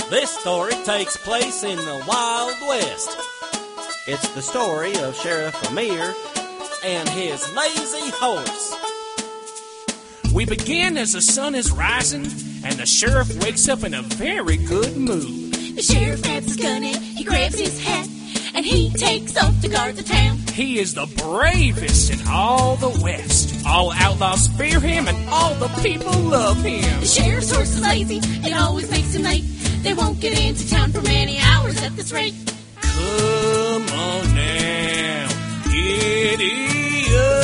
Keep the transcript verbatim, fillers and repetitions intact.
This story takes place in the Wild West. It's the story of Sheriff Amir and his lazy horse. We begin as the sun is rising, and the sheriff wakes up in a very good mood. The sheriff grabs his gun and he grabs his hat, and he takes off to guard the town. He is the bravest in all the West. All outlaws fear him, and all the people love him. The sheriff's horse is lazy, it always makes him late. They won't get into town for many hours at this rate. Come on now, giddy up.